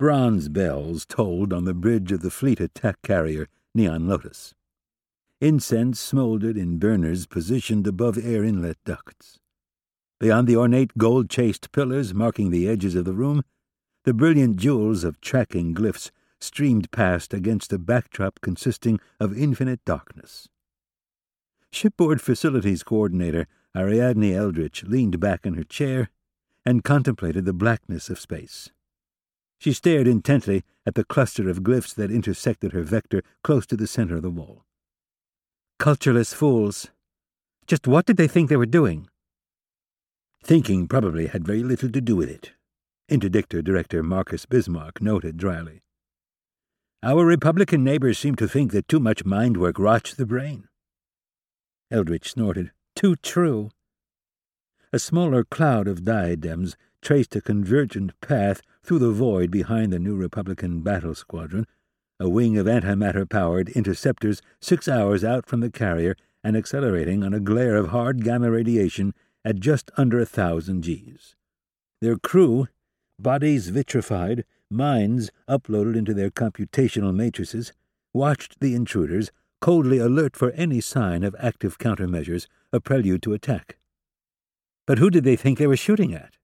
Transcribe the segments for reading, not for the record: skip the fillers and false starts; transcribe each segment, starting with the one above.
Bronze bells tolled on the bridge of the fleet attack carrier Neon Lotus. Incense smoldered in burners positioned above air inlet ducts. Beyond the ornate gold-chased pillars marking the edges of the room, the brilliant jewels of tracking glyphs streamed past against a backdrop consisting of infinite darkness. Shipboard Facilities Coordinator Ariadne Eldritch leaned back in her chair and contemplated the blackness of space. She stared intently at the cluster of glyphs that intersected her vector close to the center of the wall. Cultureless fools. Just what did they think they were doing? Thinking probably had very little to do with it, Interdictor Director Marcus Bismarck noted dryly. Our Republican neighbors seem to think that too much mind work rots the brain. Eldritch snorted. Too true. A smaller cloud of diadems traced a convergent path through the void behind the new Republican battle squadron, a wing of antimatter-powered interceptors 6 hours out from the carrier and accelerating on a glare of hard gamma radiation at just under 1,000 Gs. Their crew, bodies vitrified, minds uploaded into their computational matrices, watched the intruders, coldly alert for any sign of active countermeasures, a prelude to attack. But who did they think they were shooting at?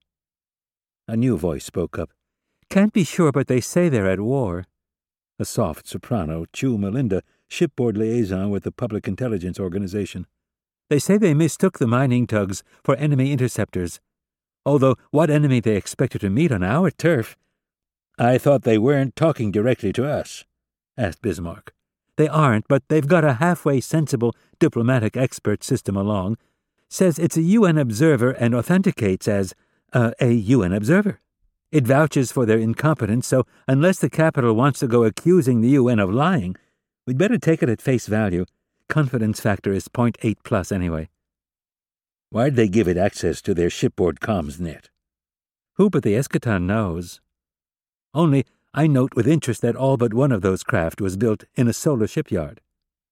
A new voice spoke up. Can't be sure, but they say they're at war. A soft soprano, Chu Melinda, shipboard liaison with the Public Intelligence Organization. They say they mistook the mining tugs for enemy interceptors. Although what enemy they expected to meet on our turf? I thought they weren't talking directly to us, asked Bismarck. They aren't, but they've got a halfway sensible diplomatic expert system along. Says it's a UN observer and authenticates as a UN observer. It vouches for their incompetence, so unless the Capitol wants to go accusing the UN of lying, we'd better take it at face value. Confidence factor is 0.8 plus anyway. Why'd they give it access to their shipboard comms net? Who but the Eschaton knows? Only, I note with interest that all but one of those craft was built in a solar shipyard.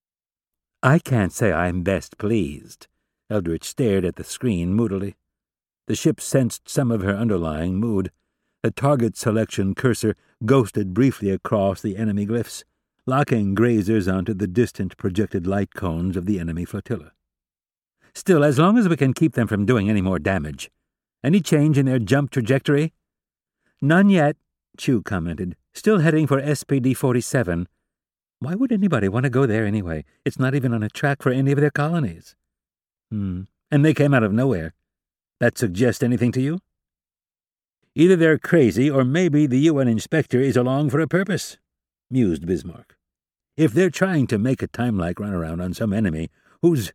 I can't say I'm best pleased. Eldritch stared at the screen moodily. The ship sensed some of her underlying mood. The target selection cursor ghosted briefly across the enemy glyphs, locking grazers onto the distant projected light cones of the enemy flotilla. Still, as long as we can keep them from doing any more damage. Any change in their jump trajectory? None yet, Chu commented. Still heading for SPD-47. Why would anybody want to go there anyway? It's not even on a track for any of their colonies. And they came out of nowhere. That suggest anything to you? Either they're crazy, or maybe the UN inspector is along for a purpose, mused Bismarck. If they're trying to make a time-like runaround on some enemy, who's...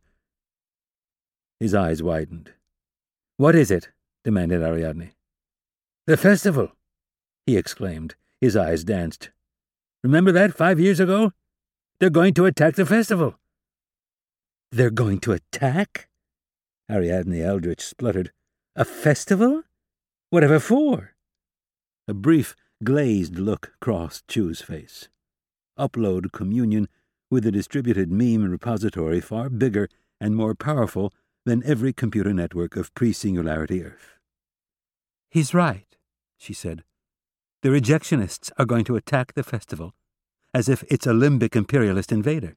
His eyes widened. What is it? Demanded Ariadne. The festival, he exclaimed. His eyes danced. Remember that 5 years ago? They're going to attack the festival. They're going to attack? Ariadne Eldritch spluttered. A festival? Whatever for? A brief, glazed look crossed Chu's face. Upload communion with a distributed meme repository far bigger and more powerful than every computer network of pre-singularity Earth. He's right, she said. The rejectionists are going to attack the festival, as if it's a limbic imperialist invader.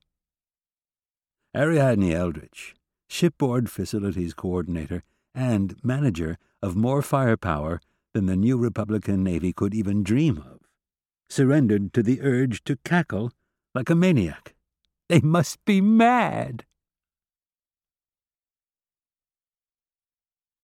Ariadne Eldritch, shipboard facilities coordinator and manager of more firepower than the new Republican Navy could even dream of, surrendered to the urge to cackle like a maniac. They must be mad.